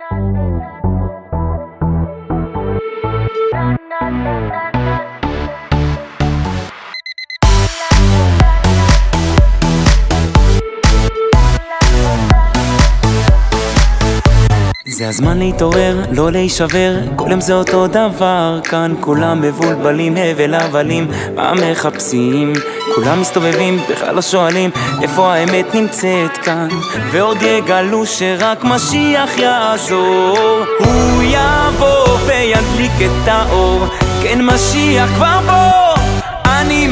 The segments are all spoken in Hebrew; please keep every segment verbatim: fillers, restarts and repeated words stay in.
זה הזמן להתעורר, לא להישבר, כל יום זה אותו דבר. כאן כולם מבולבלים, הבל הבלים, מה מחפשים? כולם מסתובבים, בכלל לא שואלים איפה האמת נמצאת כאן. ועוד יגלו שרק משיח יעזור, הוא יבוא וידליק את האור. כן, משיח כבר בוא, אני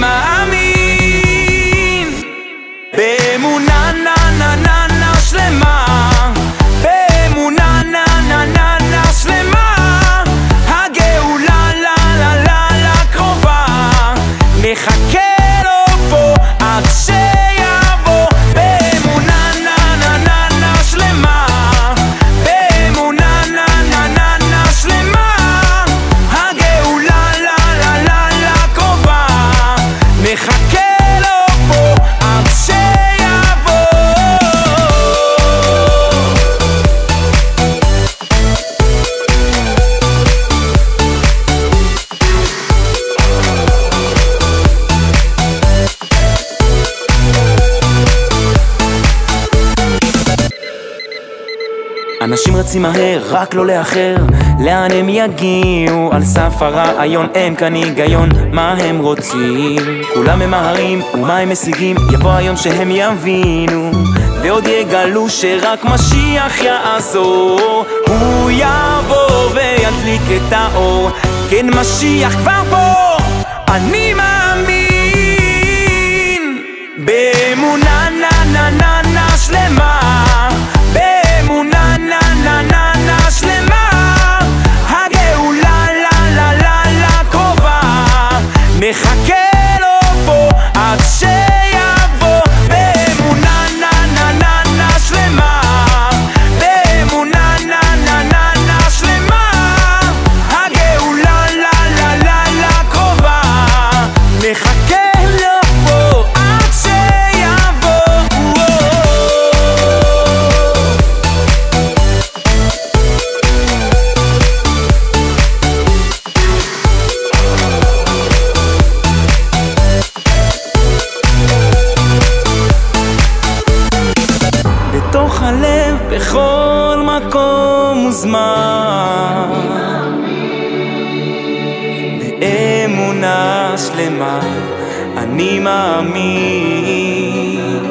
מאמין באמונה נא נא נא נא שלמה, באמונה נא נא נא נא שלמה. הגאולה לה לה לה לה קרובה, מחכה לו פה עד שיבוא. באמונה נא נא נא נא שלמה, באמונה נא נא נא נא שלמה. הגאולה לה לה לה לה קרובה, מחכה לו פה עד שיבוא. אנשים רצים מהר, רק לא לאחר, לאן הם יגיעו? על סף הרעיון אין כאן היגיון, מה הם רוצים? כולם ממהרים, ומה הם משיגים? יבוא היום שהם יבינו, ועוד יגלו שרק משיח יעזור. הוא יבוא וידליק את האור. כן, משיח כבר פה, אני מאמין באמונה נא נא נא נא שלמה, באמונה נא נא נא נא שלמה. הגאולה לה לה לה לה קרובה, מחכה לו פה עד שיבוא. באמונה נא נא נא נא שלמה, באמונה נא נא נא נא שלמה. הגאולה לה לה לה לה קרובה, מחכה לו פה עד שיבוא. בתוך הלב, בכל מקום וזמן, באמונה שלמה אני מאמין.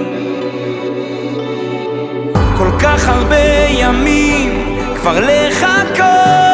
כל כך הרבה ימים כבר לחכות,